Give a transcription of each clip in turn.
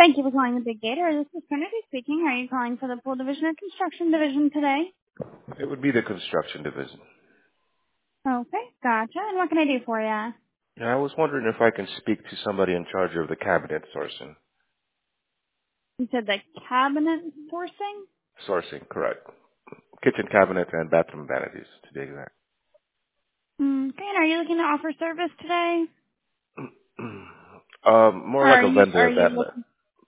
Thank you for calling the Big Gator. This is Trinity speaking. Are you calling for the pool division or construction division today? It would be the construction division. Okay, gotcha. And what can I do for you? Yeah, I was wondering if I can speak to somebody in charge of the cabinet sourcing. You said the cabinet sourcing? Sourcing, correct. Kitchen cabinets and bathroom vanities, to be exact. Okay, and are you looking to offer service today? More Or like are a you, vendor are of you that, looking?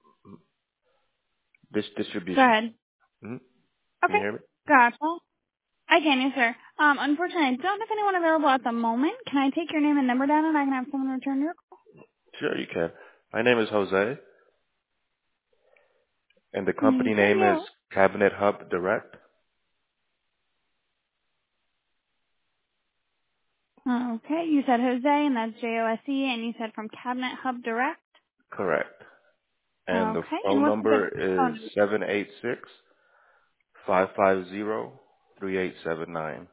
this Go distribution. ahead. Hmm. Can you Okay, hear me? gotcha. I can, yes, sir. Unfortunately, I don't have anyone available at the moment. Can I take your name and number down and I can have someone return your Sure, you can. My name is Jose, and the call? company Okay, name is yeah. Cabinet Hub Direct. Okay, you said Jose, and that's Jose, and you said from Cabinet Hub Direct. Correct. And the Okay, and phone what's the number good phone is number? 786-550-3879.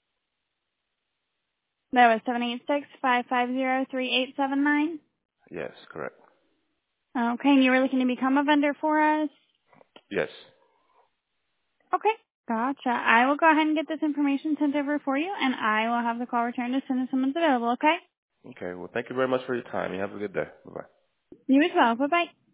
That was 786-550-3879. Yes, correct. Okay, and you were looking to become a vendor for us? Yes. Okay, gotcha. I will go ahead and get this information sent over for you, and I will have the call returned as soon as someone's available, okay? Okay, well, thank you very much for your time. You have a good day. Bye-bye. You as well. Bye-bye.